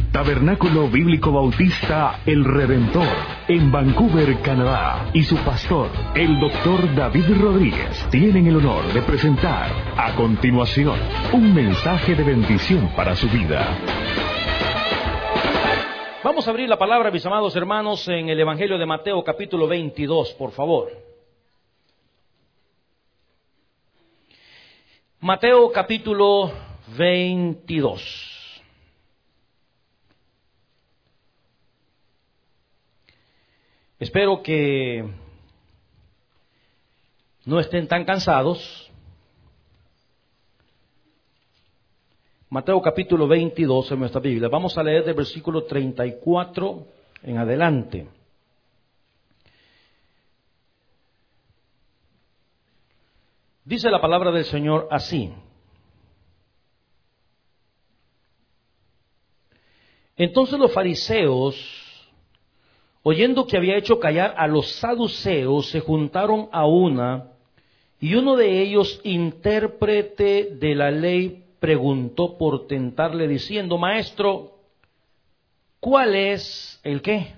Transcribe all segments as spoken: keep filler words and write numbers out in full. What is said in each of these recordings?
Tabernáculo Bíblico Bautista El Redentor, en Vancouver, Canadá, y su pastor, el doctor David Rodríguez, tienen el honor de presentar a continuación un mensaje de bendición para su vida. Vamos a abrir la palabra, mis amados hermanos, en el Evangelio de Mateo, capítulo veintidós, por favor. Mateo, capítulo veintidós. Espero que no estén tan cansados. Mateo capítulo veintidós en nuestra Biblia. Vamos a leer del versículo treinta y cuatro en adelante. Dice la palabra del Señor así. Entonces los fariseos, oyendo que había hecho callar a los saduceos, se juntaron a una, y uno de ellos, intérprete de la ley, preguntó por tentarle diciendo: Maestro, ¿cuál es el qué?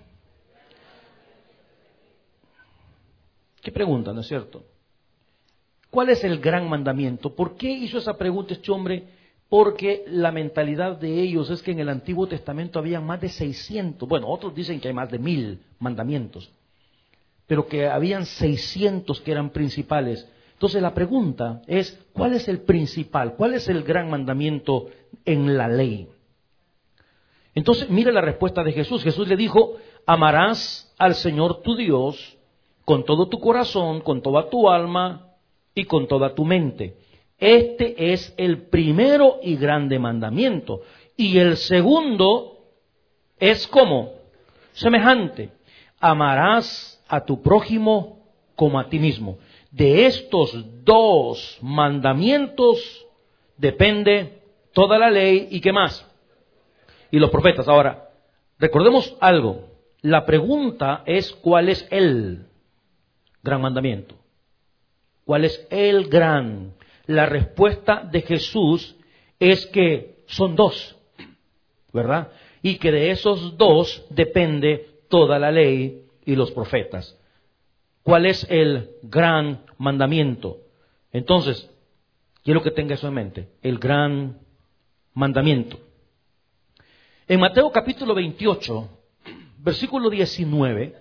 ¿Qué pregunta, no es cierto? ¿Cuál es el gran mandamiento? ¿Por qué hizo esa pregunta este hombre? Porque la mentalidad de ellos es que en el Antiguo Testamento había más de seiscientos, bueno, otros dicen que hay más de mil mandamientos, pero que habían seiscientos que eran principales. Entonces la pregunta es, ¿cuál es el principal? ¿Cuál es el gran mandamiento en la ley? Entonces, mire la respuesta de Jesús. Jesús le dijo: amarás al Señor tu Dios con todo tu corazón, con toda tu alma y con toda tu mente. Este es el primero y grande mandamiento. Y el segundo es como semejante: amarás a tu prójimo como a ti mismo. De estos dos mandamientos depende toda la ley y qué más, y los profetas. Ahora, recordemos algo. La pregunta es: ¿cuál es el gran mandamiento? ¿Cuál es el gran? La respuesta de Jesús es que son dos, ¿verdad? Y que de esos dos depende toda la ley y los profetas. ¿Cuál es el gran mandamiento? Entonces, quiero que tenga eso en mente, el gran mandamiento. En Mateo capítulo veintiocho, versículo diecinueve,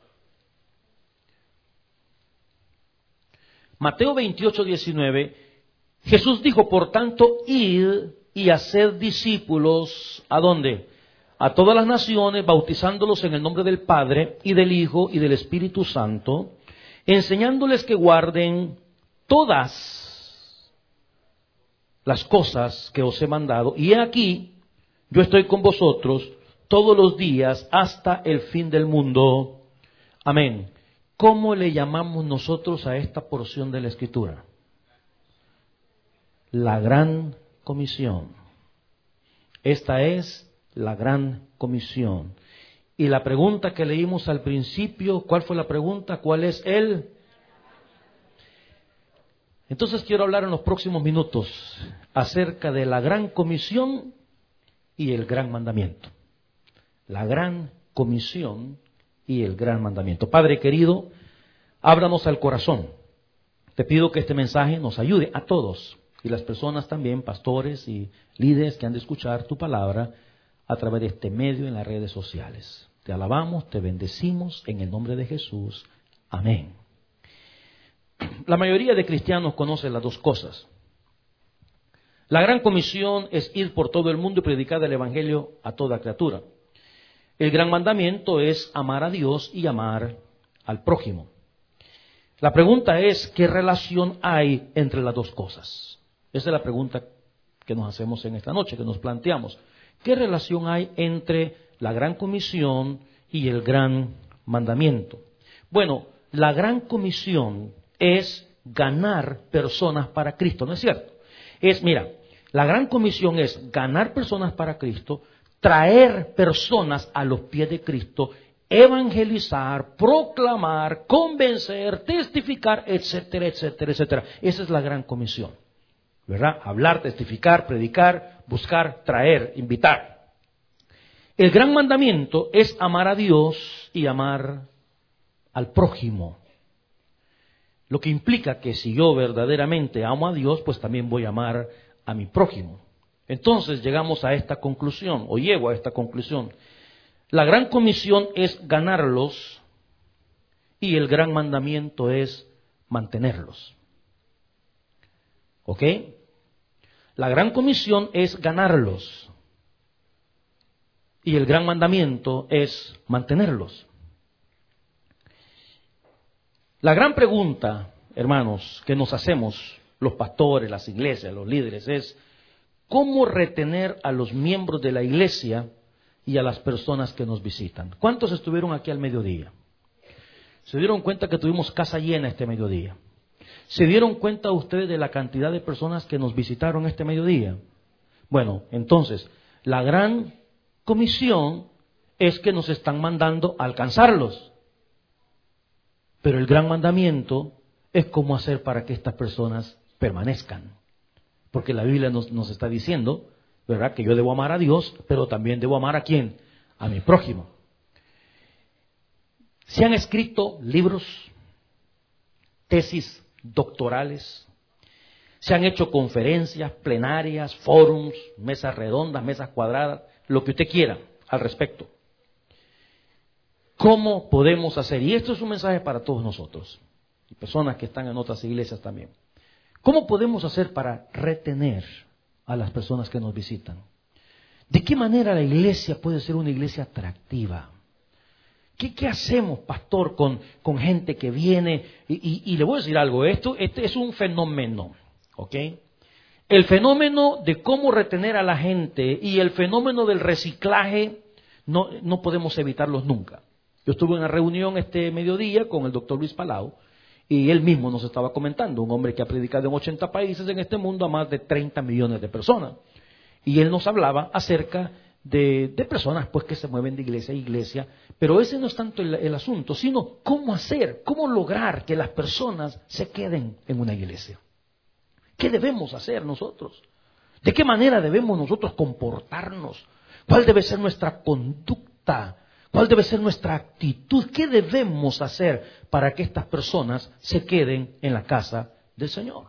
Mateo veintiocho, diecinueve, Jesús dijo: por tanto, id y haced discípulos, ¿a dónde? A todas las naciones, bautizándolos en el nombre del Padre, y del Hijo, y del Espíritu Santo, enseñándoles que guarden todas las cosas que os he mandado. Y he aquí, yo estoy con vosotros todos los días hasta el fin del mundo. Amén. ¿Cómo le llamamos nosotros a esta porción de la Escritura? La gran comisión. Esta es la gran comisión. Y la pregunta que leímos al principio, ¿cuál fue la pregunta? ¿Cuál es el? Entonces quiero hablar en los próximos minutos acerca de la gran comisión y el gran mandamiento. La gran comisión y el gran mandamiento. Padre querido, ábranos al corazón. Te pido que este mensaje nos ayude a todos, y las personas también, pastores y líderes que han de escuchar tu palabra a través de este medio en las redes sociales. Te alabamos, te bendecimos en el nombre de Jesús. Amén. La mayoría de cristianos conocen las dos cosas. La gran comisión es ir por todo el mundo y predicar el evangelio a toda criatura. El gran mandamiento es amar a Dios y amar al prójimo. La pregunta es: ¿qué relación hay entre las dos cosas? Esa es la pregunta que nos hacemos en esta noche, que nos planteamos. ¿Qué relación hay entre la gran comisión y el gran mandamiento? Bueno, la gran comisión es ganar personas para Cristo, ¿no es cierto? Es, mira, la gran comisión es ganar personas para Cristo, traer personas a los pies de Cristo, evangelizar, proclamar, convencer, testificar, etcétera, etcétera, etcétera. Esa es la gran comisión, ¿verdad? Hablar, testificar, predicar, buscar, traer, invitar. El gran mandamiento es amar a Dios y amar al prójimo. Lo que implica que si yo verdaderamente amo a Dios, pues también voy a amar a mi prójimo. Entonces llegamos a esta conclusión, o llego a esta conclusión. La gran comisión es ganarlos y el gran mandamiento es mantenerlos. ¿Ok? La gran comisión es ganarlos y el gran mandamiento es mantenerlos. La gran pregunta, hermanos, que nos hacemos los pastores, las iglesias, los líderes, es ¿cómo retener a los miembros de la iglesia y a las personas que nos visitan? ¿Cuántos estuvieron aquí al mediodía? ¿Se dieron cuenta que tuvimos casa llena este mediodía? ¿Se dieron cuenta ustedes de la cantidad de personas que nos visitaron este mediodía? Bueno, entonces, la gran comisión es que nos están mandando a alcanzarlos. Pero el gran mandamiento es cómo hacer para que estas personas permanezcan. Porque la Biblia nos, nos está diciendo, ¿verdad?, que yo debo amar a Dios, pero también debo amar a ¿quién? A mi prójimo. Se han escrito libros, tesis doctorales, se han hecho conferencias, plenarias, forums, mesas redondas, mesas cuadradas, lo que usted quiera al respecto. ¿Cómo podemos hacer? Y esto es un mensaje para todos nosotros, y personas que están en otras iglesias también. ¿Cómo podemos hacer para retener a las personas que nos visitan? ¿De qué manera la iglesia puede ser una iglesia atractiva? ¿Qué, qué hacemos, pastor, con, con gente que viene? Y, y, y le voy a decir algo, esto este es un fenómeno, ¿ok? El fenómeno de cómo retener a la gente y el fenómeno del reciclaje no, no podemos evitarlos nunca. Yo estuve en una reunión este mediodía con el doctor Luis Palau y él mismo nos estaba comentando, un hombre que ha predicado en ochenta países en este mundo a más de treinta millones de personas. Y él nos hablaba acerca de, de personas pues que se mueven de iglesia a iglesia, pero ese no es tanto el, el asunto, sino cómo hacer, cómo lograr que las personas se queden en una iglesia. ¿Qué debemos hacer nosotros? ¿De qué manera debemos nosotros comportarnos? ¿Cuál debe ser nuestra conducta? ¿Cuál debe ser nuestra actitud? ¿Qué debemos hacer para que estas personas se queden en la casa del Señor?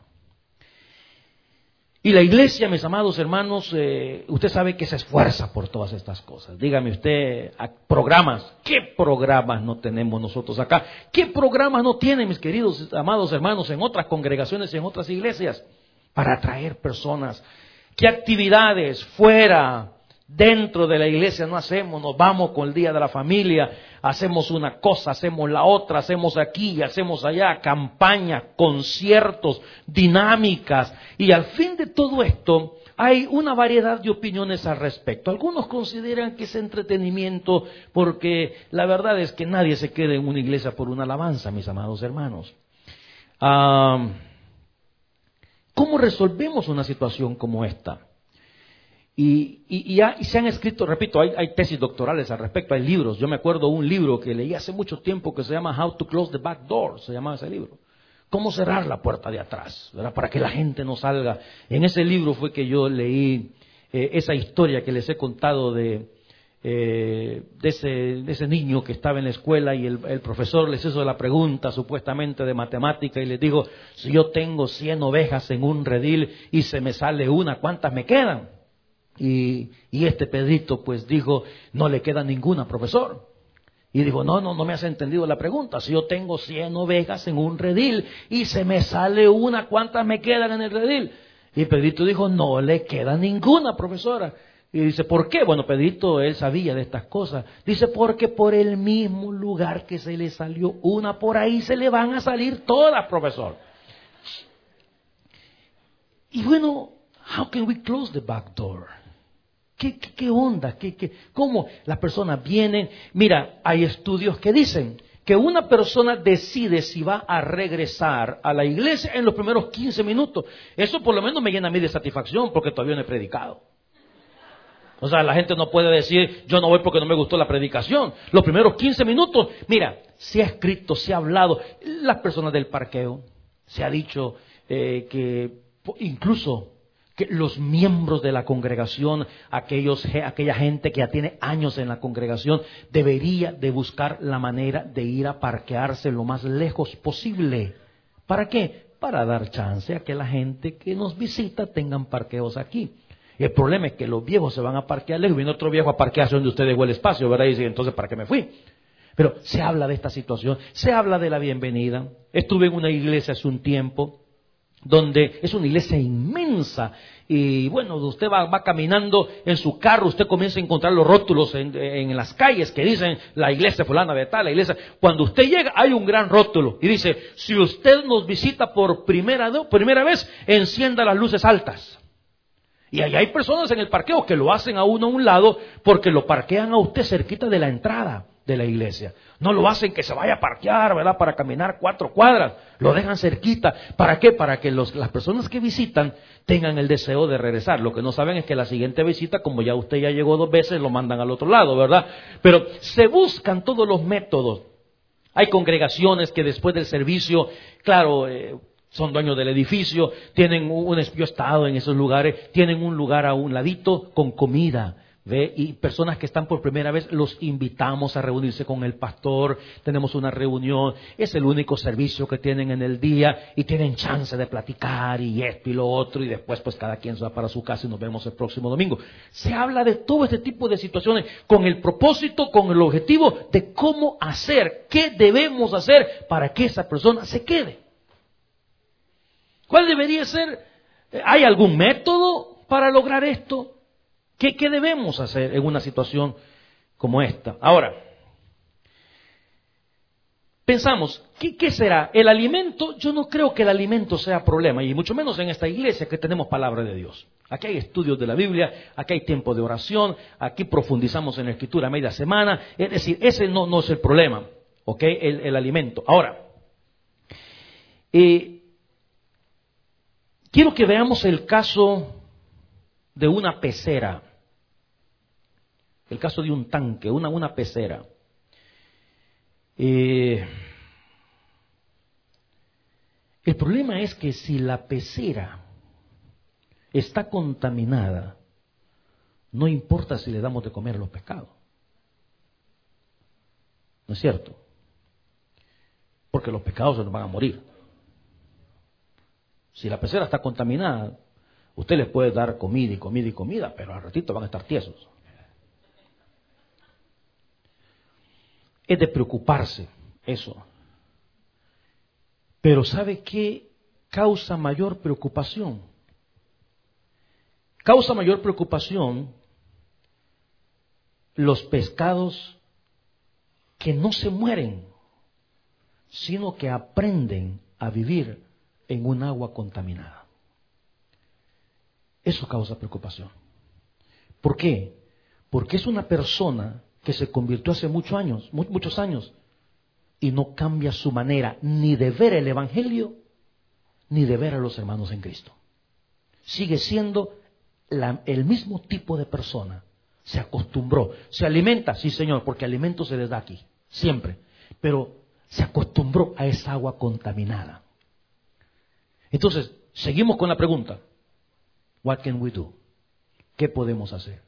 Y la iglesia, mis amados hermanos, eh, usted sabe que se esfuerza por todas estas cosas. Dígame usted, programas, ¿qué programas no tenemos nosotros acá? ¿Qué programas no tienen, mis queridos amados hermanos, en otras congregaciones y en otras iglesias para atraer personas? ¿Qué actividades fuera, dentro de la iglesia no hacemos? Nos vamos con el Día de la Familia, hacemos una cosa, hacemos la otra, hacemos aquí, hacemos allá, campañas, conciertos, dinámicas. Y al fin de todo esto hay una variedad de opiniones al respecto. Algunos consideran que es entretenimiento porque la verdad es que nadie se queda en una iglesia por una alabanza, mis amados hermanos. Ah, ¿Cómo resolvemos una situación como esta? Y, y, y, ha, y se han escrito, repito, hay, hay tesis doctorales al respecto, hay libros. Yo me acuerdo un libro que leí hace mucho tiempo que se llama How to Close the Back Door, se llamaba ese libro. Cómo cerrar la puerta de atrás, ¿verdad?, para que la gente no salga. En ese libro fue que yo leí eh, esa historia que les he contado de, eh, de, ese, de ese niño que estaba en la escuela y el, el profesor les hizo la pregunta supuestamente de matemática y les dijo, si yo tengo cien ovejas en un redil y se me sale una, ¿cuántas me quedan? Y, y este Pedrito pues dijo, no le queda ninguna, profesor. Y dijo, no, no, no me has entendido la pregunta. Si yo tengo cien ovejas en un redil y se me sale una, ¿cuántas me quedan en el redil? Y Pedrito dijo, no le queda ninguna, profesora. Y dice, ¿por qué? Bueno, Pedrito, él sabía de estas cosas. Dice, porque por el mismo lugar que se le salió una, por ahí se le van a salir todas, profesor. Y bueno, how can we close the back door? ¿Qué, qué, qué onda? ¿Qué, qué, ¿Cómo las personas vienen? Mira, hay estudios que dicen que una persona decide si va a regresar a la iglesia en los primeros quince minutos. Eso por lo menos me llena a mí de satisfacción porque todavía no he predicado. O sea, la gente no puede decir, yo no voy porque no me gustó la predicación. Los primeros quince minutos, mira, se ha escrito, se ha hablado. Las personas del parqueo, se ha dicho eh, que incluso que los miembros de la congregación, aquellos, aquella gente que ya tiene años en la congregación, debería de buscar la manera de ir a parquearse lo más lejos posible. ¿Para qué? Para dar chance a que la gente que nos visita tengan parqueos aquí. Y el problema es que los viejos se van a parquear lejos, viene otro viejo a parquearse donde usted dejó el espacio, ¿verdad? Y dice, entonces, ¿para qué me fui? Pero se habla de esta situación, se habla de la bienvenida. Estuve en una iglesia hace un tiempo, donde es una iglesia inmensa y bueno, usted va, va caminando en su carro, usted comienza a encontrar los rótulos en, en las calles que dicen la iglesia fulana de tal, la iglesia. Cuando usted llega hay un gran rótulo y dice, si usted nos visita por primera, primera vez, encienda las luces altas. Y ahí hay personas en el parqueo que lo hacen a uno a un lado porque lo parquean a usted cerquita de la entrada de la iglesia. No lo hacen que se vaya a parquear, ¿verdad? Para caminar cuatro cuadras. Lo dejan cerquita. ¿Para qué? Para que los, las personas que visitan tengan el deseo de regresar. Lo que no saben es que la siguiente visita, como ya usted ya llegó dos veces, lo mandan al otro lado, ¿verdad? Pero se buscan todos los métodos. Hay congregaciones que después del servicio, claro, eh, son dueños del edificio, tienen un, yo he estado en esos lugares, tienen un lugar a un ladito con comida. ¿Ve? Y personas que están por primera vez los invitamos a reunirse con el pastor, tenemos una reunión, es el único servicio que tienen en el día y tienen chance de platicar y esto y lo otro y después pues cada quien se va para su casa y nos vemos el próximo domingo. Se habla de todo este tipo de situaciones con el propósito, con el objetivo de cómo hacer, qué debemos hacer para que esa persona se quede. ¿Cuál debería ser? ¿Hay algún método para lograr esto? ¿Qué, ¿Qué debemos hacer en una situación como esta? Ahora, pensamos, ¿qué, ¿qué será? ¿El alimento? Yo no creo que el alimento sea problema, y mucho menos en esta iglesia que tenemos palabra de Dios. Aquí hay estudios de la Biblia, aquí hay tiempo de oración, aquí profundizamos en la Escritura media semana, es decir, ese no, no es el problema, ¿ok? El, el alimento. Ahora, eh, quiero que veamos el caso de una pecera. El caso de un tanque, una, una pecera. Eh, el problema es que si la pecera está contaminada, no importa si le damos de comer a los pescados. ¿No es cierto? Porque los pescados se nos van a morir. Si la pecera está contaminada, usted les puede dar comida y comida y comida, pero al ratito van a estar tiesos. Es de preocuparse eso. Pero ¿sabe qué causa mayor preocupación? Causa mayor preocupación los pescados que no se mueren, sino que aprenden a vivir en un agua contaminada. Eso causa preocupación. ¿Por qué? Porque es una persona que se convirtió hace muchos años, muchos años, y no cambia su manera ni de ver el Evangelio, ni de ver a los hermanos en Cristo. Sigue siendo la, el mismo tipo de persona. Se acostumbró. Se alimenta, sí señor, porque alimento se les da aquí, siempre. Pero se acostumbró a esa agua contaminada. Entonces, seguimos con la pregunta. What can we do? ¿Qué podemos hacer?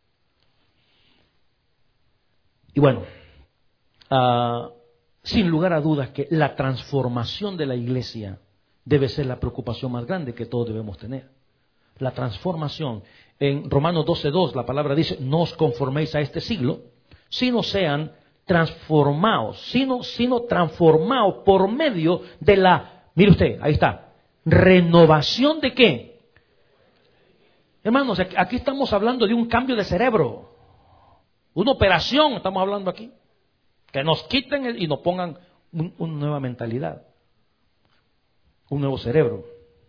Y bueno, uh, sin lugar a dudas que la transformación de la iglesia debe ser la preocupación más grande que todos debemos tener. La transformación. En Romanos doce dos la palabra dice, no os conforméis a este siglo, sino sean transformados, sino, sino transformados por medio de la, mire usted, ahí está, renovación de qué. Hermanos, aquí estamos hablando de un cambio de cerebro. Una operación estamos hablando aquí. Que nos quiten el, y nos pongan un, una nueva mentalidad. Un nuevo cerebro.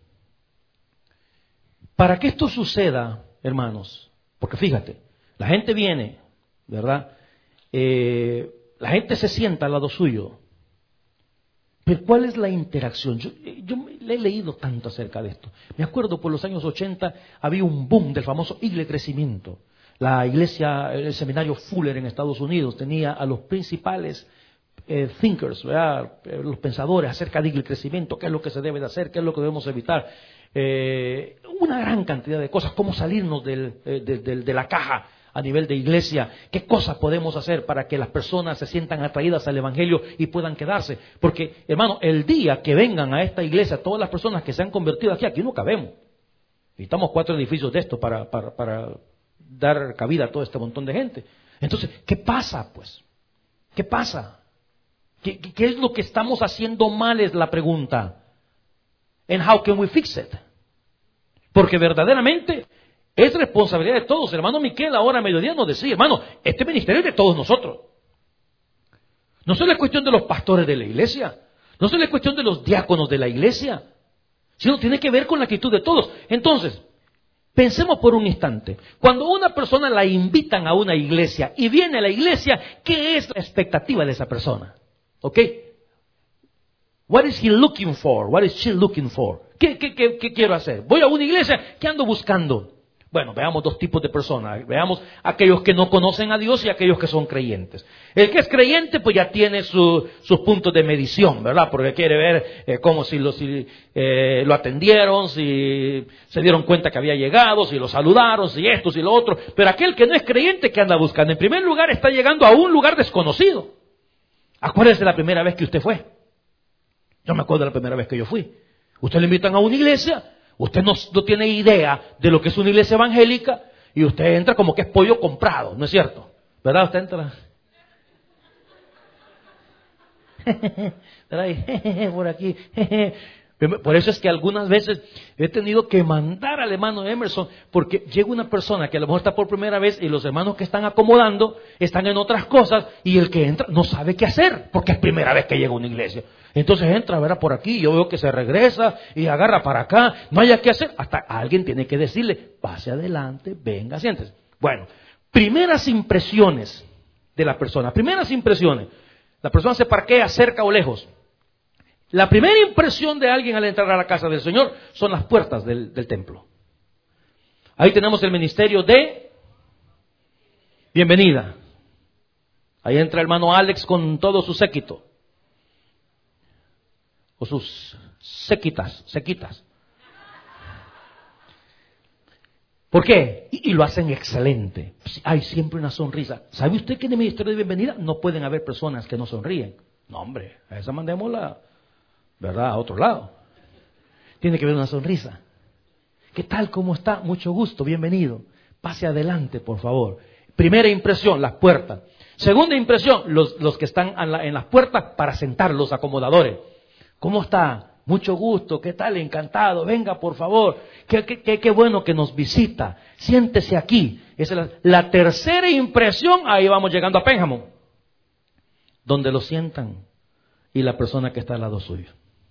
Para que esto suceda, hermanos, porque fíjate, la gente viene, ¿verdad? Eh, la gente se sienta al lado suyo. Pero ¿cuál es la interacción? Yo, yo le he leído tanto acerca de esto. Me acuerdo por los años ochenta había un boom del famoso Igle Crecimiento. La iglesia, el seminario Fuller en Estados Unidos tenía a los principales eh, thinkers, ¿verdad? Los pensadores acerca del crecimiento, qué es lo que se debe de hacer, qué es lo que debemos evitar. Eh, una gran cantidad de cosas, cómo salirnos del, eh, de, de, de la caja a nivel de iglesia, qué cosas podemos hacer para que las personas se sientan atraídas al Evangelio y puedan quedarse. Porque, hermano, el día que vengan a esta iglesia todas las personas que se han convertido aquí, aquí no cabemos. Necesitamos cuatro edificios de estos para, para, para dar cabida a todo este montón de gente. Entonces, ¿qué pasa, pues? ¿Qué pasa? ¿Qué, qué es lo que estamos haciendo mal? Es la pregunta. And how can we fix it? Porque verdaderamente es responsabilidad de todos. El hermano Miquel ahora a mediodía nos decía, hermano, este ministerio es de todos nosotros. No solo es cuestión de los pastores de la iglesia, no solo es cuestión de los diáconos de la iglesia, sino tiene que ver con la actitud de todos. Entonces, pensemos por un instante. Cuando una persona la invitan a una iglesia y viene a la iglesia, ¿qué es la expectativa de esa persona? ¿Ok? What is he looking for? What is she looking for? ¿Qué, qué, qué, qué quiero hacer? Voy a una iglesia, ¿qué ando buscando? Bueno, veamos dos tipos de personas. Veamos aquellos que no conocen a Dios y aquellos que son creyentes. El que es creyente, pues ya tiene su, sus puntos de medición, ¿verdad? Porque quiere ver eh, cómo si, lo, si eh, lo atendieron, si se dieron cuenta que había llegado, si lo saludaron, si esto, si lo otro. Pero aquel que no es creyente, ¿qué anda buscando? En primer lugar, está llegando a un lugar desconocido. Acuérdese la primera vez que usted fue. Yo me acuerdo de la primera vez que yo fui. Usted le invitan a una iglesia. Usted no, no tiene idea de lo que es una iglesia evangélica y usted entra como que es pollo comprado, ¿no es cierto? ¿Verdad? Usted entra. Por aquí. Por eso es que algunas veces he tenido que mandar al hermano Emerson, porque llega una persona que a lo mejor está por primera vez y los hermanos que están acomodando están en otras cosas y el que entra no sabe qué hacer porque es primera vez que llega a una iglesia. Entonces entra, verá por aquí, yo veo que se regresa y agarra para acá, no haya qué hacer, hasta alguien tiene que decirle, pase adelante, venga, siéntese. Bueno, primeras impresiones de la persona, primeras impresiones, la persona se parquea cerca o lejos. La primera impresión de alguien al entrar a la casa del Señor son las puertas del, del templo. Ahí tenemos el ministerio de bienvenida. Ahí entra el hermano Alex con todo su séquito. O sus séquitas, séquitas. ¿Por qué? Y, y lo hacen excelente. Hay siempre una sonrisa. ¿Sabe usted que en el ministerio de bienvenida no pueden haber personas que no sonríen? No, hombre, a esa mandémosla, ¿verdad?, a otro lado. Tiene que haber una sonrisa. ¿Qué tal? ¿Cómo está? Mucho gusto, bienvenido. Pase adelante, por favor. Primera impresión, las puertas. Segunda impresión, los, los que están en, la, en las puertas para sentar, los acomodadores. ¿Cómo está? Mucho gusto, ¿qué tal? Encantado, venga por favor. Qué, qué, qué, qué bueno que nos visita. Siéntese aquí. Esa es la, la tercera impresión, ahí vamos llegando a Pénjamo, donde lo sientan y la persona que está al lado suyo.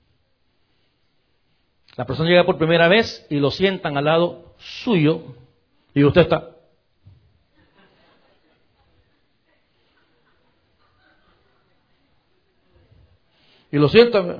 La persona llega por primera vez y lo sientan al lado suyo y usted está. Y lo sientan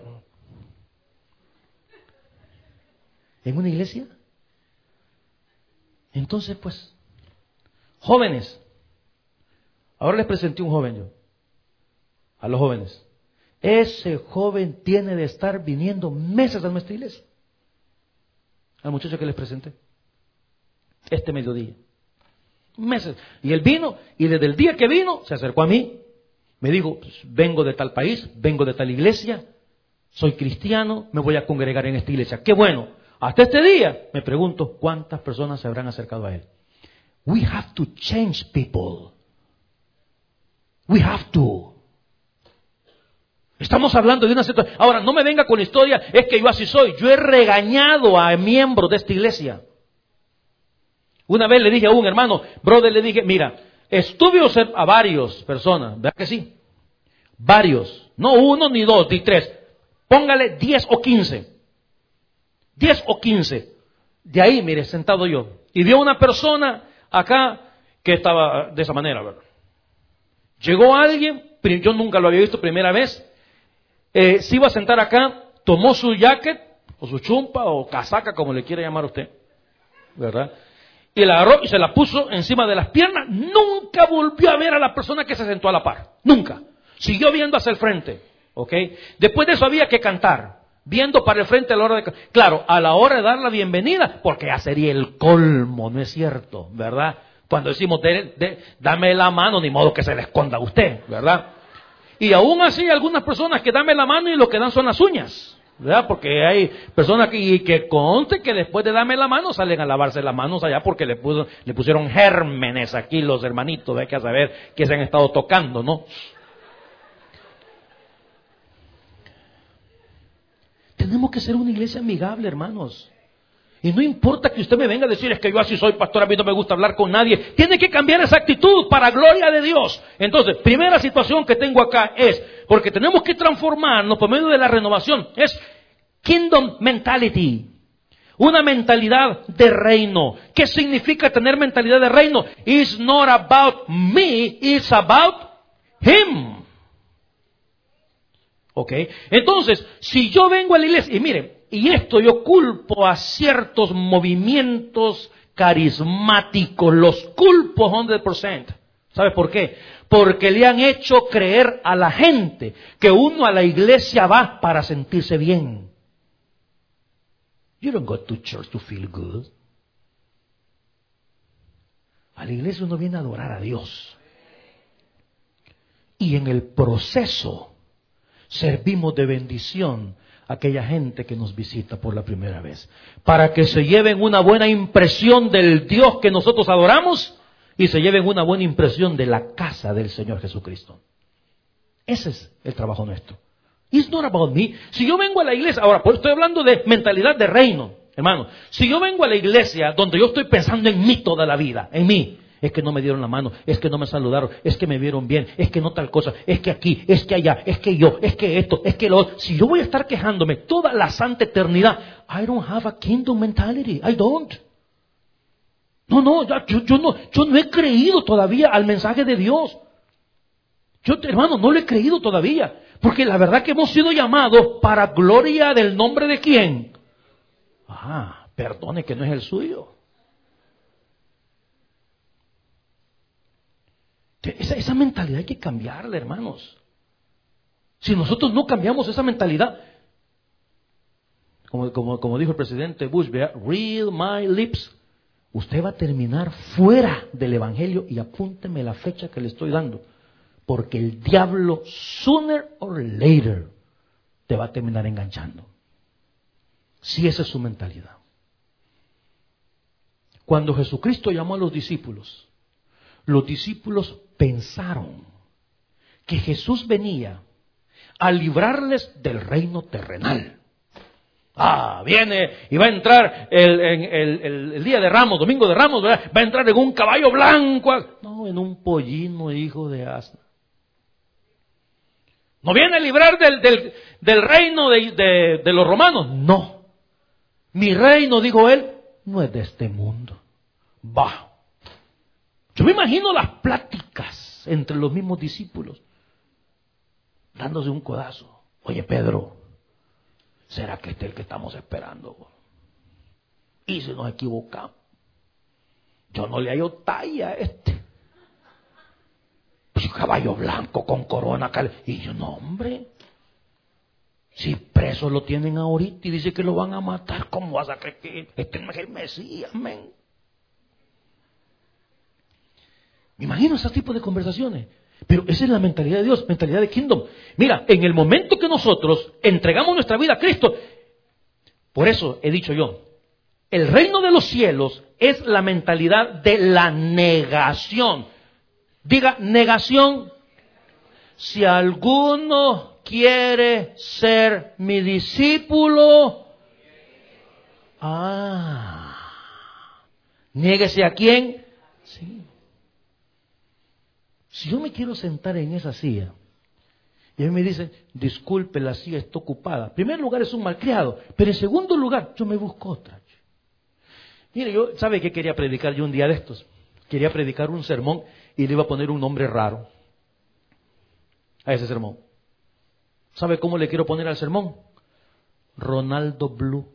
en una iglesia. Entonces, pues, jóvenes. Ahora les presenté un joven yo. A los jóvenes. Ese joven tiene de estar viniendo meses a nuestra iglesia. Al muchacho que les presenté. Este mediodía. Meses. Y él vino, y desde el día que vino, se acercó a mí. Me dijo, pues, vengo de tal país, vengo de tal iglesia, soy cristiano, me voy a congregar en esta iglesia. ¡Qué bueno! Hasta este día, me pregunto, ¿cuántas personas se habrán acercado a él? We have to change people. We have to. Estamos hablando de una situación. Ahora, no me venga con la historia, es que yo así soy. Yo he regañado a miembros de esta iglesia. Una vez le dije a un hermano, brother, le dije, mira, estuve a varios personas, ¿verdad que sí? Varios, no uno, ni dos, ni tres. Póngale diez o quince. Diez o quince. De ahí, mire, sentado yo. Y vio una persona acá que estaba de esa manera, ¿verdad? Llegó alguien, yo nunca lo había visto, primera vez. Eh, se iba a sentar acá, tomó su jacket, o su chumpa, o casaca, como le quiera llamar usted, ¿verdad? Y la agarró y se la puso encima de las piernas. Nunca volvió a ver a la persona que se sentó a la par. Nunca. Siguió viendo hacia el frente, ¿ok? Después de eso había que cantar, viendo para el frente a la hora de... Claro, a la hora de dar la bienvenida, porque ya sería el colmo, ¿no es cierto? ¿Verdad? Cuando decimos, de, de, dame la mano, ni modo que se le esconda a usted, ¿verdad? Y aún así hay algunas personas que dame la mano y lo que dan son las uñas, ¿verdad? Porque hay personas que, que conste que después de darme la mano salen a lavarse las manos allá porque le, puso, le pusieron gérmenes aquí los hermanitos, hay que saber que se han estado tocando, ¿no? Tenemos que ser una iglesia amigable, hermanos. Y no importa que usted me venga a decir, es que yo así soy pastor, a mí no me gusta hablar con nadie. Tiene que cambiar esa actitud para gloria de Dios. Entonces, primera situación que tengo acá es, porque tenemos que transformarnos por medio de la renovación, es kingdom mentality. Una mentalidad de reino. ¿Qué significa tener mentalidad de reino? It's not about me, it's about Him. ¿Ok? Entonces, si yo vengo a la iglesia, y miren, y esto yo culpo a ciertos movimientos carismáticos, los culpo cien por ciento. ¿Sabes por qué? Porque le han hecho creer a la gente que uno a la iglesia va para sentirse bien. You don't go to church to feel good. A la iglesia uno viene a adorar a Dios. Y en el proceso servimos de bendición a aquella gente que nos visita por la primera vez, para que se lleven una buena impresión del Dios que nosotros adoramos y se lleven una buena impresión de la casa del Señor Jesucristo. Ese es el trabajo nuestro. It's not about me. Si yo vengo a la iglesia, ahora pues estoy hablando de mentalidad de reino, hermano. Si yo vengo a la iglesia donde yo estoy pensando en mí toda la vida, en mí, es que no me dieron la mano, es que no me saludaron, es que me vieron bien, es que no tal cosa, es que aquí, es que allá, es que yo, es que esto, es que lo otro. Si yo voy a estar quejándome toda la santa eternidad, I don't have a kingdom mentality, I don't. No, no, yo, yo, no, yo no he creído todavía al mensaje de Dios. Yo, hermano, no lo he creído todavía, porque la verdad que hemos sido llamados para gloria del nombre de ¿quién? Ah, perdone que no es el suyo. Esa, esa mentalidad hay que cambiarla, hermanos. Si nosotros no cambiamos esa mentalidad, como, como, como dijo el presidente Bush, vea, read my lips, usted va a terminar fuera del evangelio, y apúnteme la fecha que le estoy dando, porque el diablo, sooner or later, te va a terminar enganchando. Si esa es su mentalidad. Cuando Jesucristo llamó a los discípulos, los discípulos pensaron que Jesús venía a librarles del reino terrenal. Ah, viene y va a entrar el, el, el, el día de Ramos, domingo de Ramos, ¿verdad? Va a entrar en un caballo blanco. No, en un pollino hijo de asna. ¿No viene a librar del, del, del reino de, de, de los romanos? No. Mi reino, dijo él, no es de este mundo. Va. Yo me imagino las pláticas entre los mismos discípulos, dándose un codazo. Oye, Pedro, ¿será que este es el que estamos esperando? Y si nos equivocamos, yo no le hallo talla a este. Pues caballo blanco con corona. Y yo, no, hombre, si preso lo tienen ahorita y dice que lo van a matar, ¿cómo vas a creer que este no es el Mesías, men? Me imagino ese tipo de conversaciones. Pero esa es la mentalidad de Dios, mentalidad de Kingdom. Mira, en el momento que nosotros entregamos nuestra vida a Cristo, por eso he dicho yo, el reino de los cielos es la mentalidad de la negación. Diga, negación. Si alguno quiere ser mi discípulo, ah, niéguese a quién. Sí. Si yo me quiero sentar en esa silla y a mí me dicen, disculpe, la silla está ocupada. En primer lugar es un malcriado, pero en segundo lugar yo me busco otra. Mire, yo, ¿sabe qué quería predicar yo un día de estos? Quería predicar un sermón y le iba a poner un nombre raro a ese sermón. ¿Sabe cómo le quiero poner al sermón? Ronaldo Blue.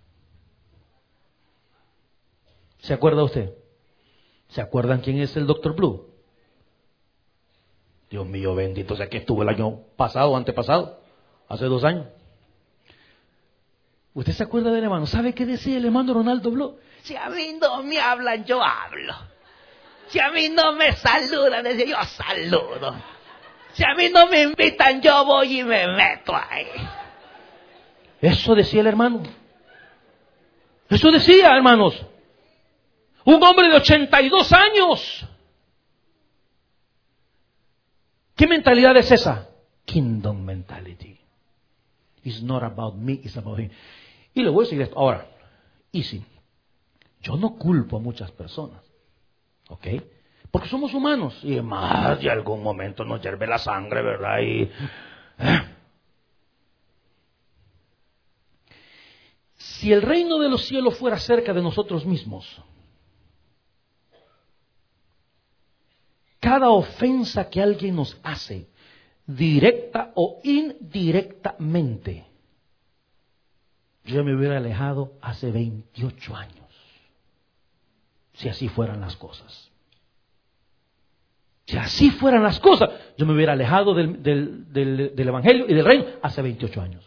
¿Se acuerda usted? ¿Se acuerdan quién es el doctor Blue? Dios mío bendito, o sea que estuvo el año pasado, antepasado, hace dos años. ¿Usted se acuerda del hermano? ¿Sabe qué decía el hermano Ronaldo Blo? Si a mí no me hablan, yo hablo. Si a mí no me saludan, decía yo saludo. Si a mí no me invitan, yo voy y me meto ahí. Eso decía el hermano. Eso decía, hermanos. Un hombre de ochenta y dos años. ¿Qué mentalidad es esa? Kingdom mentality. It's not about me, it's about him. Y le voy a decir esto. Ahora, easy. Yo no culpo a muchas personas. ¿Ok? Porque somos humanos. Y más de algún momento nos hierve la sangre, ¿verdad? Y... ¿eh? Si el reino de los cielos fuera cerca de nosotros mismos, cada ofensa que alguien nos hace, directa o indirectamente, yo me hubiera alejado hace veintiocho años, si así fueran las cosas. Si así fueran las cosas, yo me hubiera alejado del, del, del, del Evangelio y del reino hace veintiocho años.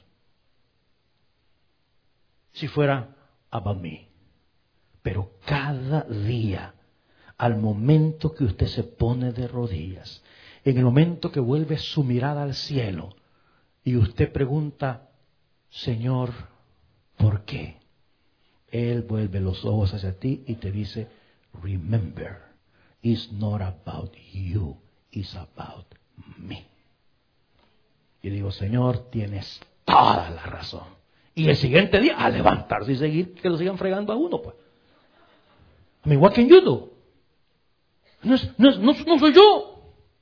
Si fuera about me. Pero cada día, al momento que usted se pone de rodillas, en el momento que vuelve su mirada al cielo y usted pregunta, Señor, ¿por qué? Él vuelve los ojos hacia ti y te dice, remember, it's not about you, it's about me. Y digo, Señor, tienes toda la razón. Y el siguiente día, a levantarse y seguir, que lo sigan fregando a uno, pues. I mean, what can you do? No, es, no, es, no, no soy yo.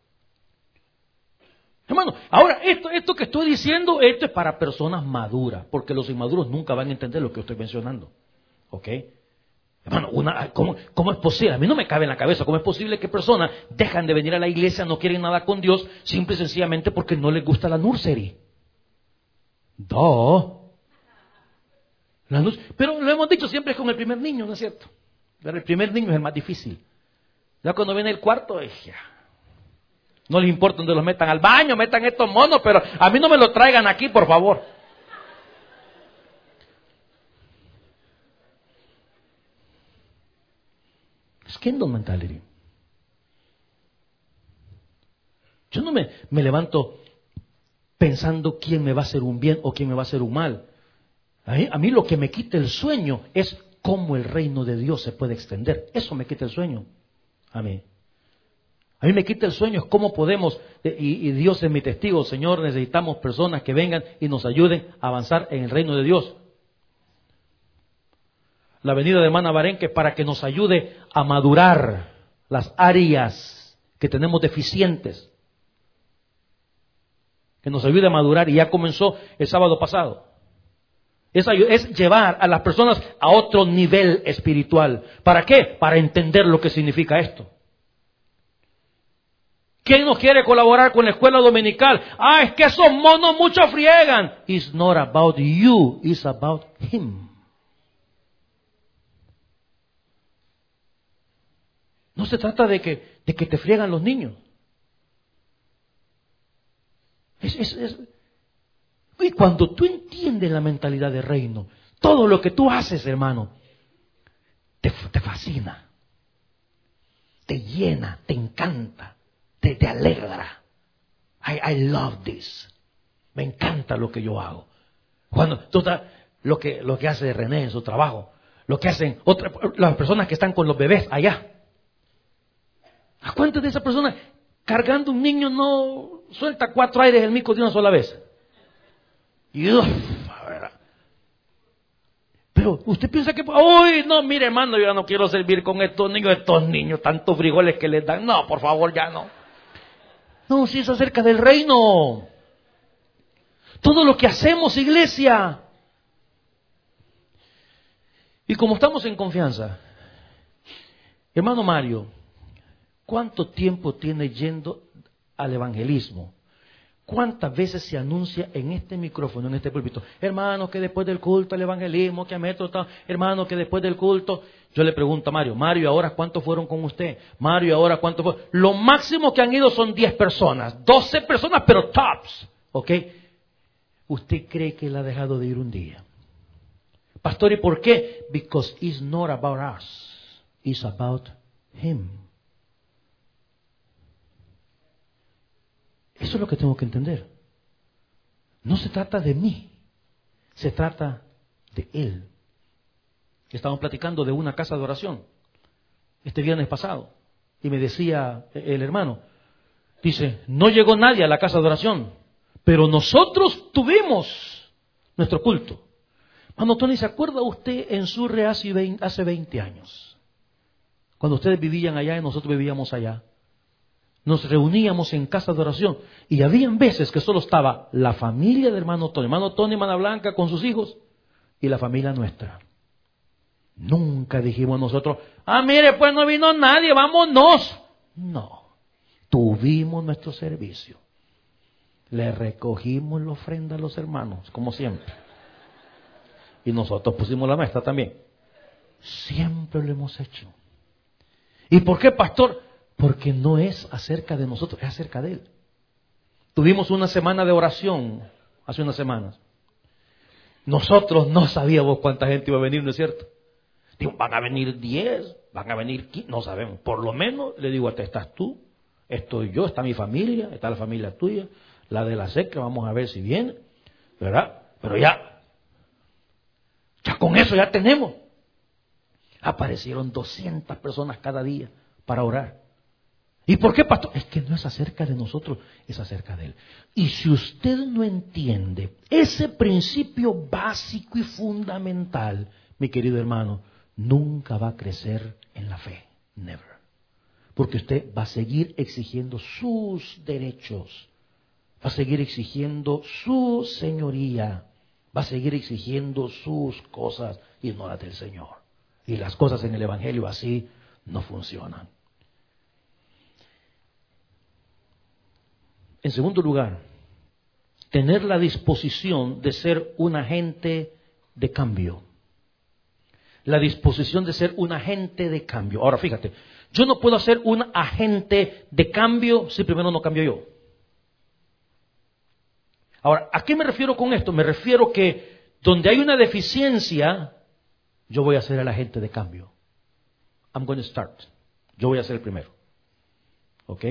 Hermano, ahora, esto, esto que estoy diciendo, esto es para personas maduras, porque los inmaduros nunca van a entender lo que estoy mencionando. ¿Ok? Hermano, una, ¿cómo, ¿cómo es posible? A mí no me cabe en la cabeza, ¿cómo es posible que personas dejan de venir a la iglesia, no quieren nada con Dios, simple y sencillamente porque no les gusta la nursery? ¡Duh! Pero lo hemos dicho siempre con el primer niño, ¿no es cierto? Pero el primer niño es el más difícil. Ya cuando viene el cuarto, ya. No les importa donde los metan al baño, metan estos monos, pero a mí no me lo traigan aquí, por favor. Es kingdom mentality. Yo no me, me levanto pensando quién me va a hacer un bien o quién me va a hacer un mal. A mí, a mí lo que me quita el sueño es cómo el reino de Dios se puede extender. Eso me quita el sueño. A mí. A mí me quita el sueño es cómo podemos, y, y Dios es mi testigo, Señor, necesitamos personas que vengan y nos ayuden a avanzar en el reino de Dios. La venida de hermana Barenque para que nos ayude a madurar las áreas que tenemos deficientes. Que nos ayude a madurar y ya comenzó el sábado pasado. Es, es llevar a las personas a otro nivel espiritual. ¿Para qué? Para entender lo que significa esto. ¿Quién nos quiere colaborar con la escuela dominical? Ah, es que esos monos mucho friegan. It's not about you, it's about him. No se trata de que, de que te friegan los niños. Es, es, es. Y cuando tú entiendes la mentalidad de reino, todo lo que tú haces, hermano, te, te fascina, te llena, te encanta, te, te alegra. I, I love this. Me encanta lo que yo hago. Cuando tú estás, lo que, lo que hace René en su trabajo, lo que hacen otras, las personas que están con los bebés allá. ¿A cuántas de esas personas cargando un niño no suelta cuatro aires el mico de una sola vez? Y uf, a ver. Pero usted piensa que, uy, no, mire hermano, yo ya no quiero servir con estos niños, estos niños, tantos frijoles que les dan. No, por favor, ya no. No, si es acerca del reino. Todo lo que hacemos, iglesia. Y como estamos en confianza, hermano Mario, ¿cuánto tiempo tiene yendo al evangelismo? ¿Cuántas veces se anuncia en este micrófono, en este púlpito? Hermano, que después del culto el evangelismo, que a metro está, hermano, que después del culto. Yo le pregunto a Mario, Mario, ¿ahora cuántos fueron con usted? Mario, ¿ahora cuántos fueron? Lo máximo que han ido son diez personas, doce personas, pero tops, ¿ok? ¿Usted cree que él ha dejado de ir un día? Pastor, ¿y por qué? Because it's not about us, it's about him. Eso es lo que tengo que entender. No se trata de mí, se trata de él. Estábamos platicando de una casa de oración este viernes pasado y me decía el hermano, dice, no llegó nadie a la casa de oración, pero nosotros tuvimos nuestro culto. Hermano Tony, ¿se acuerda usted en Surre hace veinte años? Cuando ustedes vivían allá y nosotros vivíamos allá. Nos reuníamos en casa de oración y habían veces que solo estaba la familia de hermano Tony, hermano Tony, hermana Blanca con sus hijos y la familia nuestra. Nunca dijimos nosotros, ah, mire, pues no vino nadie, vámonos. No, tuvimos nuestro servicio. Le recogimos la ofrenda a los hermanos, como siempre. Y nosotros pusimos la mesa también. Siempre lo hemos hecho. ¿Y por qué, pastor? Porque no es acerca de nosotros, es acerca de él. Tuvimos una semana de oración hace unas semanas. Nosotros no sabíamos cuánta gente iba a venir, ¿no es cierto? Digo, van a venir diez, van a venir quince, no sabemos. Por lo menos, le digo, hasta estás tú, estoy yo, está mi familia, está la familia tuya, la de la secra, vamos a ver si viene, ¿verdad? Pero ya, ya con eso ya tenemos. Aparecieron doscientas personas cada día para orar. ¿Y por qué, pastor? Es que no es acerca de nosotros, es acerca de él. Y si usted no entiende ese principio básico y fundamental, mi querido hermano, nunca va a crecer en la fe. Never. Porque usted va a seguir exigiendo sus derechos, va a seguir exigiendo su señoría, va a seguir exigiendo sus cosas y no las del Señor. Y las cosas en el Evangelio así no funcionan. En segundo lugar, tener la disposición de ser un agente de cambio. La disposición de ser un agente de cambio. Ahora fíjate, yo no puedo ser un agente de cambio si primero no cambio yo. Ahora, ¿a qué me refiero con esto? Me refiero que donde hay una deficiencia, yo voy a ser el agente de cambio. I'm going to start. Yo voy a ser el primero. ¿Ok?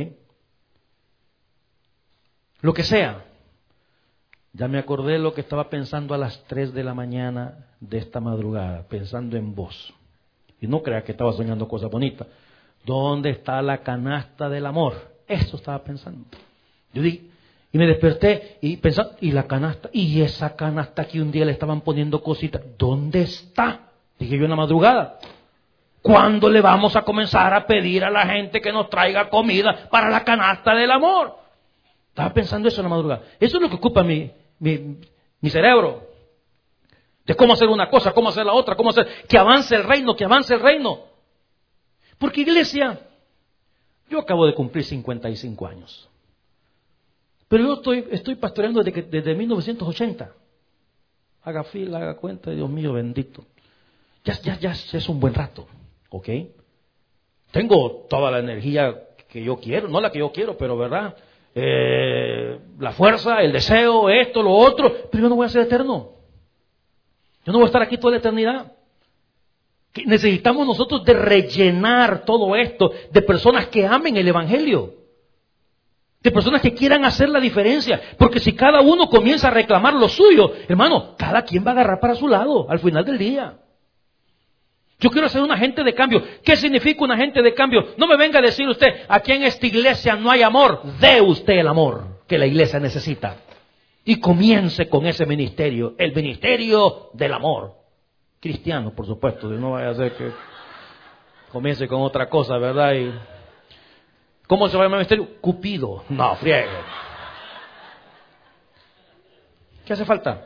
Lo que sea. Ya me acordé lo que estaba pensando a las tres de la mañana de esta madrugada, pensando en vos. Y no creas que estaba soñando cosas bonitas. ¿Dónde está la canasta del amor? Eso estaba pensando. Yo dije, y me desperté y pensaba, y la canasta, y esa canasta que un día le estaban poniendo cositas, ¿dónde está? Dije yo en la madrugada. ¿Cuándo le vamos a comenzar a pedir a la gente que nos traiga comida para la canasta del amor? Estaba pensando eso en la madrugada. Eso es lo que ocupa mi, mi, mi cerebro. De cómo hacer una cosa, cómo hacer la otra, cómo hacer... Que avance el reino, que avance el reino. Porque iglesia, yo acabo de cumplir cincuenta y cinco años. Pero yo estoy, estoy pastoreando desde, que, desde mil novecientos ochenta. Haga fila, haga cuenta, Dios mío bendito. Ya, ya, ya es un buen rato. ¿Ok? Tengo toda la energía que yo quiero, no la que yo quiero, pero verdad... Eh, la fuerza, el deseo, esto, lo otro, pero yo no voy a ser eterno. Yo no voy a estar aquí toda la eternidad. Que necesitamos nosotros de rellenar todo esto de personas que amen el Evangelio, de personas que quieran hacer la diferencia, porque si cada uno comienza a reclamar lo suyo, hermano, cada quien va a agarrar para su lado al final del día. Yo quiero ser un agente de cambio. ¿Qué significa un agente de cambio? No me venga a decir usted, aquí en esta iglesia no hay amor. Dé usted el amor que la iglesia necesita. Y comience con ese ministerio, el ministerio del amor. Cristiano, por supuesto, no vaya a ser que comience con otra cosa, ¿verdad? Y ¿cómo se llama el ministerio? Cupido. No, friegue. ¿Qué hace falta?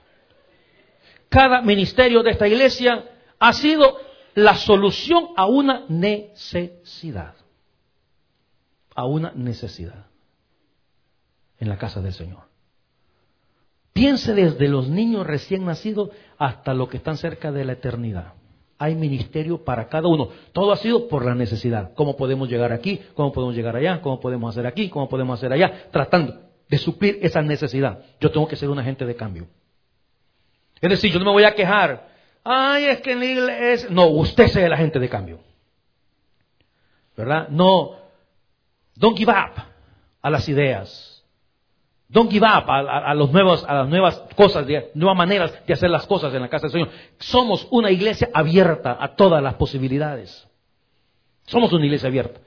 Cada ministerio de esta iglesia ha sido la solución a una necesidad. A una necesidad. en la casa del Señor. Piense desde los niños recién nacidos hasta los que están cerca de la eternidad. Hay ministerio para cada uno. Todo ha sido por la necesidad. ¿Cómo podemos llegar aquí? ¿Cómo podemos llegar allá? ¿Cómo podemos hacer aquí? ¿Cómo podemos hacer allá? Tratando de suplir esa necesidad. Yo tengo que ser un agente de cambio. Es decir, yo no me voy a quejar. Ay, es que en la iglesia... No, usted sea el agente de cambio. ¿Verdad? No. Don't give up a las ideas. Don't give up a, a, a, los nuevos, a las nuevas cosas, de, nuevas maneras de hacer las cosas en la casa del Señor. Somos una iglesia abierta a todas las posibilidades. Somos una iglesia abierta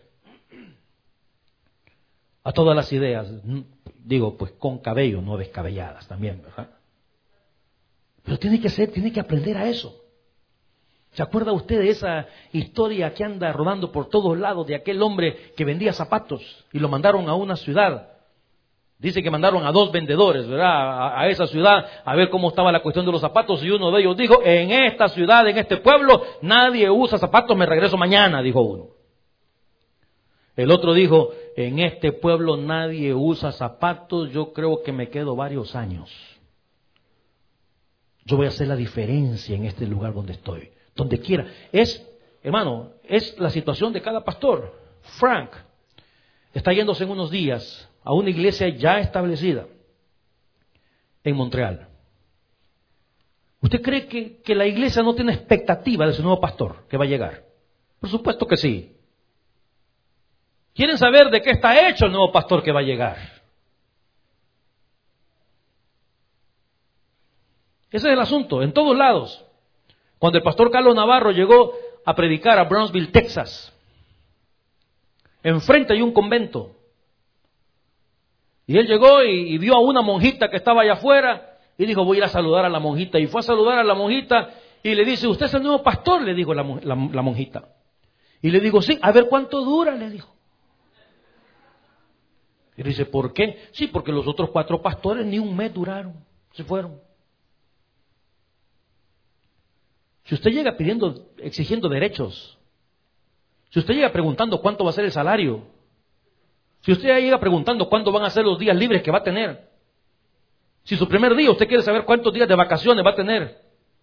a todas las ideas. Digo, pues con cabello, no descabelladas también, ¿verdad? Pero tiene que ser, tiene que aprender a eso. ¿Se acuerda usted de esa historia que anda rodando por todos lados de aquel hombre que vendía zapatos y lo mandaron a una ciudad? Dice que mandaron a dos vendedores, ¿verdad? A, a esa ciudad a ver cómo estaba la cuestión de los zapatos y uno de ellos dijo, en esta ciudad, en este pueblo, nadie usa zapatos, me regreso mañana, dijo uno. El otro dijo, en este pueblo nadie usa zapatos, yo creo que me quedo varios años. Yo voy a hacer la diferencia en este lugar donde estoy, donde quiera. Es, hermano, es la situación de cada pastor. Frank está yéndose en unos días a una iglesia ya establecida en Montreal. ¿Usted cree que, que la iglesia no tiene expectativa de su nuevo pastor que va a llegar? Por supuesto que sí. ¿Quieren saber de qué está hecho el nuevo pastor que va a llegar? Ese es el asunto, en todos lados. Cuando el pastor Carlos Navarro llegó a predicar a Brownsville, Texas, enfrente hay un convento. Y él llegó y, y vio a una monjita que estaba allá afuera y dijo, voy a ir a saludar a la monjita. Y fue a saludar a la monjita y le dice, ¿usted es el nuevo pastor? Le dijo la, la, la monjita. Y le digo, sí, a ver cuánto dura, le dijo. Y dice, ¿por qué? Sí, porque los otros cuatro pastores ni un mes duraron, se fueron. Si usted llega pidiendo, exigiendo derechos, si usted llega preguntando cuánto va a ser el salario, si usted ya llega preguntando cuándo van a ser los días libres que va a tener, si su primer día usted quiere saber cuántos días de vacaciones va a tener,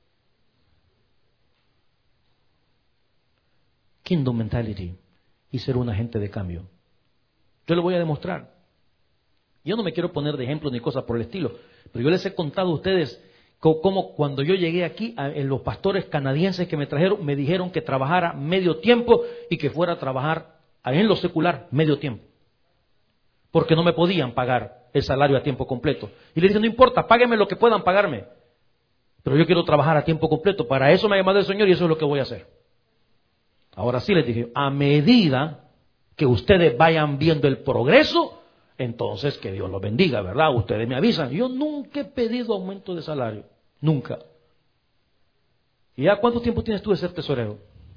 Kingdom mentality y ser un agente de cambio. Yo le voy a demostrar. Yo no me quiero poner de ejemplo ni cosas por el estilo, pero yo les he contado a ustedes cómo cuando yo llegué aquí, en los pastores canadienses que me trajeron, me dijeron que trabajara medio tiempo y que fuera a trabajar en lo secular medio tiempo. Porque no me podían pagar el salario a tiempo completo. Y le dije, no importa, páguenme lo que puedan pagarme. Pero yo quiero trabajar a tiempo completo. Para eso me ha llamado el Señor y eso es lo que voy a hacer. Ahora sí les dije, a medida que ustedes vayan viendo el progreso, entonces que Dios los bendiga, ¿verdad? Ustedes me avisan. Yo nunca he pedido aumento de salario. Nunca. ¿Y ya cuánto tiempo tienes tú de ser tesorero?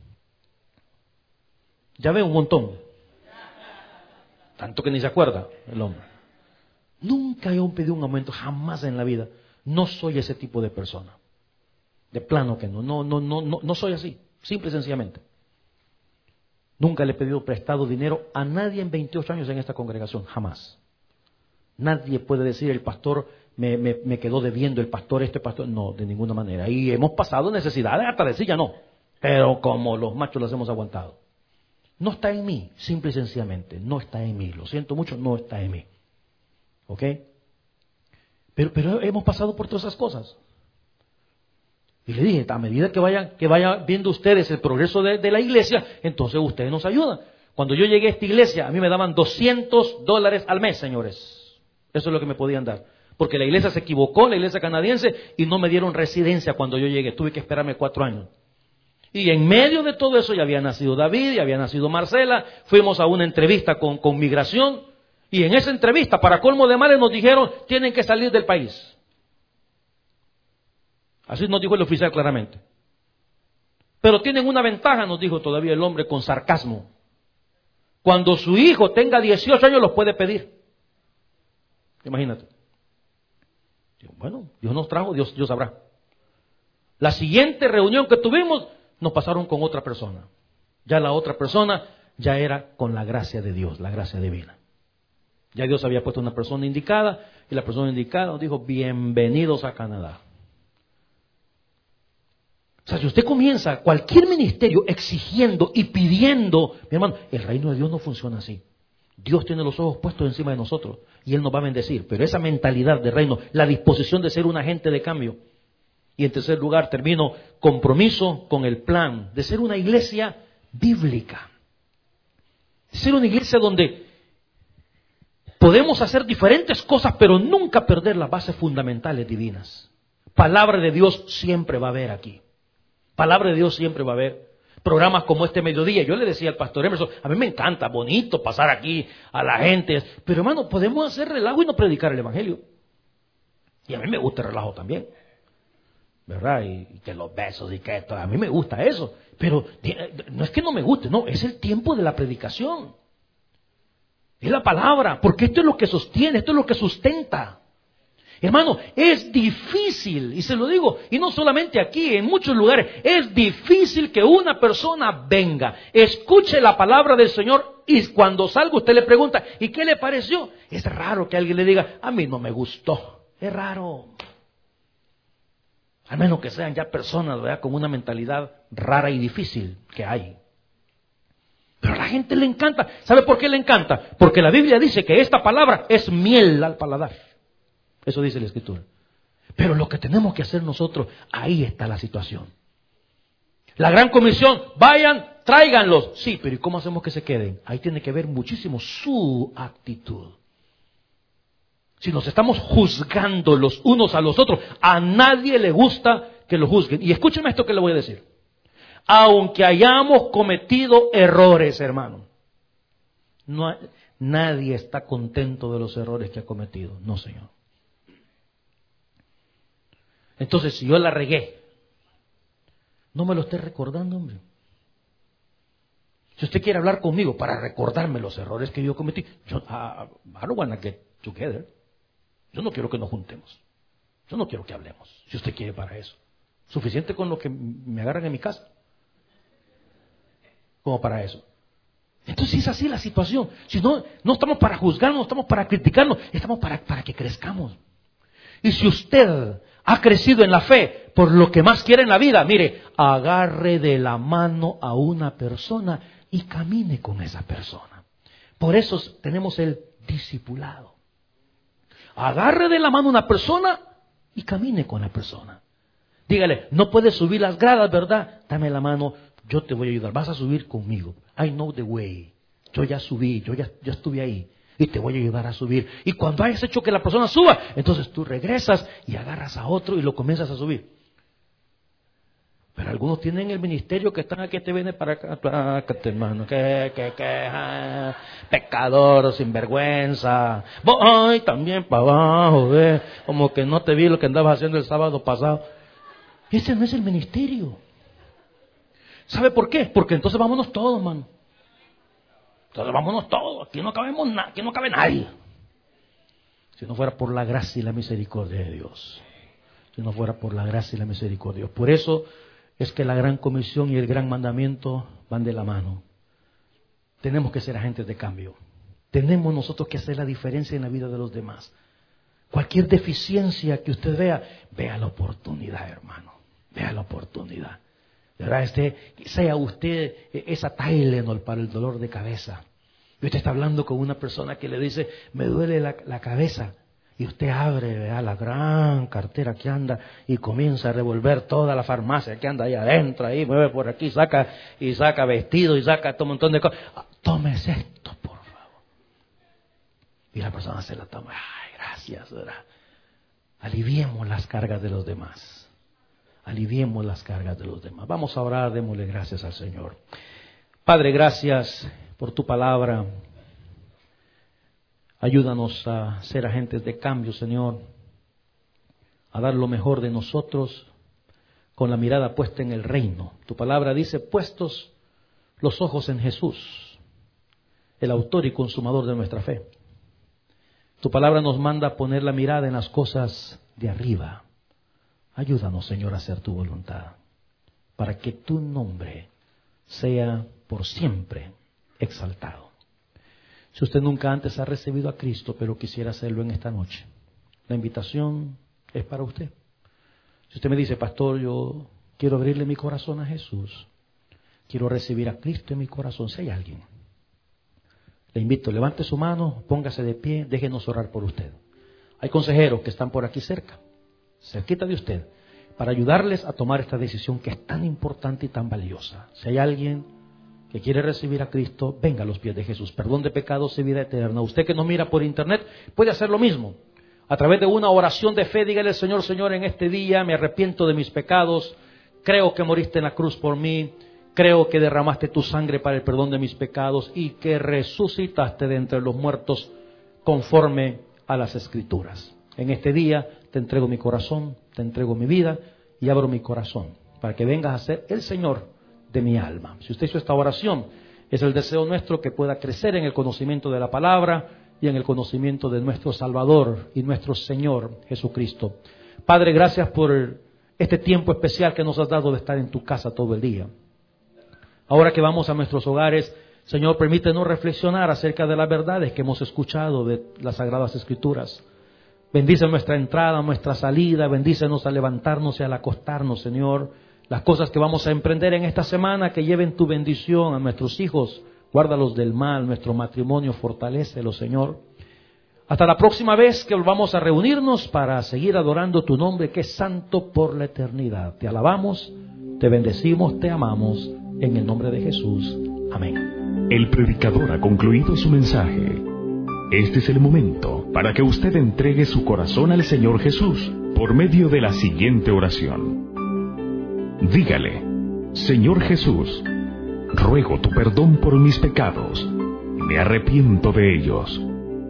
Ya veo un montón. Tanto que ni se acuerda el hombre. Nunca yo he pedido un aumento, jamás en la vida. No soy ese tipo de persona. De plano que no, no, no, no, no, no soy así, simple y sencillamente. Nunca le he pedido prestado dinero a nadie en veintiocho años en esta congregación, jamás. Nadie puede decir el pastor me, me, me quedó debiendo, el pastor este pastor, no, de ninguna manera. Y hemos pasado necesidades, hasta decir ya no, pero como los machos las hemos aguantado. No está en mí, simple y sencillamente, no está en mí, lo siento mucho, no está en mí. ¿Ok? Pero, pero hemos pasado por todas esas cosas. Y le dije, a medida que vayan, que vayan viendo ustedes el progreso de, de la iglesia, entonces ustedes nos ayudan. Cuando yo llegué a esta iglesia, a mí me daban doscientos dólares al mes, señores. Eso es lo que me podían dar. Porque la iglesia se equivocó, la iglesia canadiense, y no me dieron residencia cuando yo llegué. Tuve que esperarme cuatro años. Y en medio de todo eso ya había nacido David, ya había nacido Marcela. Fuimos a una entrevista con, con migración. Y en esa entrevista, para colmo de males, nos dijeron, tienen que salir del país. Así nos dijo el oficial claramente. Pero tienen una ventaja, nos dijo todavía el hombre con sarcasmo. Cuando su hijo tenga dieciocho años, los puede pedir. Imagínate. Bueno, Dios nos trajo, Dios, Dios sabrá. La siguiente reunión que tuvimos, nos pasaron con otra persona. Ya la otra persona ya era con la gracia de Dios, la gracia divina. Ya Dios había puesto una persona indicada y la persona indicada nos dijo, bienvenidos a Canadá. O sea, si usted comienza cualquier ministerio exigiendo y pidiendo, mi hermano, el reino de Dios no funciona así. Dios tiene los ojos puestos encima de nosotros y Él nos va a bendecir. Pero esa mentalidad de reino, la disposición de ser un agente de cambio. Y en tercer lugar, termino, compromiso con el plan de ser una iglesia bíblica. De ser una iglesia donde podemos hacer diferentes cosas, pero nunca perder las bases fundamentales divinas. Palabra de Dios siempre va a haber aquí. Palabra de Dios siempre va a haber. Programas como este mediodía. Yo le decía al pastor Emerson, a mí me encanta, bonito pasar aquí a la gente. Pero hermano, podemos hacer relajo y no predicar el evangelio. Y a mí me gusta el relajo también. ¿Verdad? Y, y que los besos y que esto. A mí me gusta eso. Pero no es que no me guste, no. Es el tiempo de la predicación. Es la palabra. Porque esto es lo que sostiene, esto es lo que sustenta. Hermano, es difícil, y se lo digo, y no solamente aquí, en muchos lugares, es difícil que una persona venga, escuche la palabra del Señor y cuando salga usted le pregunta, ¿y qué le pareció? Es raro que alguien le diga, a mí no me gustó, es raro. Al menos que sean ya personas, ¿verdad?, con una mentalidad rara y difícil que hay. Pero a la gente le encanta. ¿Sabe por qué le encanta? Porque la Biblia dice que esta palabra es miel al paladar. Eso dice la Escritura. Pero lo que tenemos que hacer nosotros, ahí está la situación. La gran comisión, vayan, tráiganlos. Sí, pero ¿y cómo hacemos que se queden? Ahí tiene que ver muchísimo su actitud. Si nos estamos juzgando los unos a los otros, a nadie le gusta que lo juzguen. Y escúcheme esto que le voy a decir. Aunque hayamos cometido errores, hermano, no hay, nadie está contento de los errores que ha cometido. No, Señor. Entonces, si yo la regué, no me lo esté recordando, hombre. Si usted quiere hablar conmigo para recordarme los errores que yo cometí, yo, uh, I don't want to get together. Yo no quiero que nos juntemos. Yo no quiero que hablemos. Si usted quiere para eso. Suficiente con lo que me agarran en mi casa. Como para eso. Entonces es así la situación. Si no, no estamos para juzgarnos, no estamos para criticarnos, estamos para, para que crezcamos. Y si usted ha crecido en la fe por lo que más quiere en la vida, mire, agarre de la mano a una persona y camine con esa persona. Por eso tenemos el discipulado. Agarre de la mano a una persona y camine con la persona. Dígale, no puedes subir las gradas, ¿verdad? Dame la mano, yo te voy a ayudar. Vas a subir conmigo. I know the way. Yo ya subí, yo ya, ya estuve ahí. Y te voy a ayudar a subir. Y cuando hayas hecho que la persona suba, entonces tú regresas y agarras a otro y lo comienzas a subir. Pero algunos tienen el ministerio que están aquí, te viene para acá, plácate, hermano, que, que, que, ah, pecador, sinvergüenza. Voy también para abajo, eh, como que no te vi lo que andabas haciendo el sábado pasado. Ese no es el ministerio. ¿Sabe por qué? Porque entonces vámonos todos, mano. Entonces vámonos todos, aquí no cabemos na- aquí no cabe nadie. Si no fuera por la gracia y la misericordia de Dios. Si no fuera por la gracia y la misericordia de Dios. Por eso es que la gran comisión y el gran mandamiento van de la mano. Tenemos que ser agentes de cambio. Tenemos nosotros que hacer la diferencia en la vida de los demás. Cualquier deficiencia que usted vea, vea la oportunidad, hermano. Vea la oportunidad. De verdad, este, sea usted esa Tylenol para el dolor de cabeza. Y usted está hablando con una persona que le dice, me duele la, la cabeza. Y usted abre, vea, la gran cartera que anda y comienza a revolver toda la farmacia que anda ahí adentro, ahí mueve por aquí, saca y saca vestido y saca todo un montón de cosas. Ah, tómese esto, por favor. Y la persona se la toma. Ay, gracias, ¿verdad? Aliviemos las cargas de los demás. Aliviemos las cargas de los demás. Vamos a orar, démosle gracias al Señor. Padre, gracias por tu palabra. Ayúdanos a ser agentes de cambio, Señor, a dar lo mejor de nosotros con la mirada puesta en el reino. Tu palabra dice, puestos los ojos en Jesús, el autor y consumador de nuestra fe. Tu palabra nos manda a poner la mirada en las cosas de arriba. Ayúdanos, Señor, a hacer tu voluntad, para que tu nombre sea por siempre exaltado. Si usted nunca antes ha recibido a Cristo, pero quisiera hacerlo en esta noche, la invitación es para usted. Si usted me dice, pastor, yo quiero abrirle mi corazón a Jesús, quiero recibir a Cristo en mi corazón, si hay alguien, le invito, levante su mano, póngase de pie, déjenos orar por usted. Hay consejeros que están por aquí cerca, cerquita de usted, para ayudarles a tomar esta decisión que es tan importante y tan valiosa. Si hay alguien que quiere recibir a Cristo, venga a los pies de Jesús. Perdón de pecados y vida eterna. Usted que nos mira por internet puede hacer lo mismo. A través de una oración de fe, dígale al Señor, Señor, en este día me arrepiento de mis pecados. Creo que moriste en la cruz por mí. Creo que derramaste tu sangre para el perdón de mis pecados y que resucitaste de entre los muertos conforme a las Escrituras. En este día te entrego mi corazón, te entrego mi vida y abro mi corazón para que vengas a ser el Señor de mi alma. Si usted hizo esta oración, es el deseo nuestro que pueda crecer en el conocimiento de la palabra y en el conocimiento de nuestro Salvador y nuestro Señor Jesucristo. Padre, gracias por este tiempo especial que nos has dado de estar en tu casa todo el día. Ahora que vamos a nuestros hogares, Señor, permítenos reflexionar acerca de las verdades que hemos escuchado de las Sagradas Escrituras. Bendice nuestra entrada, nuestra salida, bendícenos al levantarnos y al acostarnos, Señor. Las cosas que vamos a emprender en esta semana que lleven tu bendición a nuestros hijos, guárdalos del mal, nuestro matrimonio, fortalécelo, Señor. Hasta la próxima vez que volvamos a reunirnos para seguir adorando tu nombre que es santo por la eternidad. Te alabamos, te bendecimos, te amamos, en el nombre de Jesús. Amén. El predicador ha concluido su mensaje. Este es el momento para que usted entregue su corazón al Señor Jesús por medio de la siguiente oración. Dígale, Señor Jesús, ruego tu perdón por mis pecados, me arrepiento de ellos.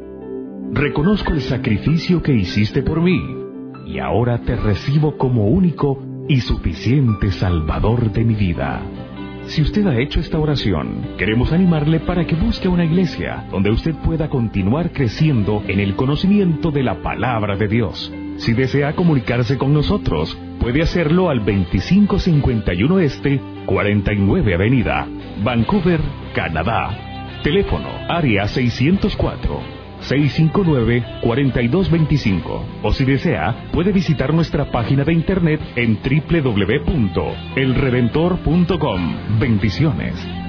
Reconozco el sacrificio que hiciste por mí, y ahora te recibo como único y suficiente Salvador de mi vida. Si usted ha hecho esta oración, queremos animarle para que busque una iglesia donde usted pueda continuar creciendo en el conocimiento de la palabra de Dios. Si desea comunicarse con nosotros, puede hacerlo al veinticinco cincuenta y uno Este, cuarenta y nueve Avenida, Vancouver, Canadá. Teléfono, área seiscientos cuatro, seiscientos cincuenta y nueve, cuarenta y dos veinticinco. O si desea, puede visitar nuestra página de internet en doble u doble u doble u punto el redentor punto com. Bendiciones.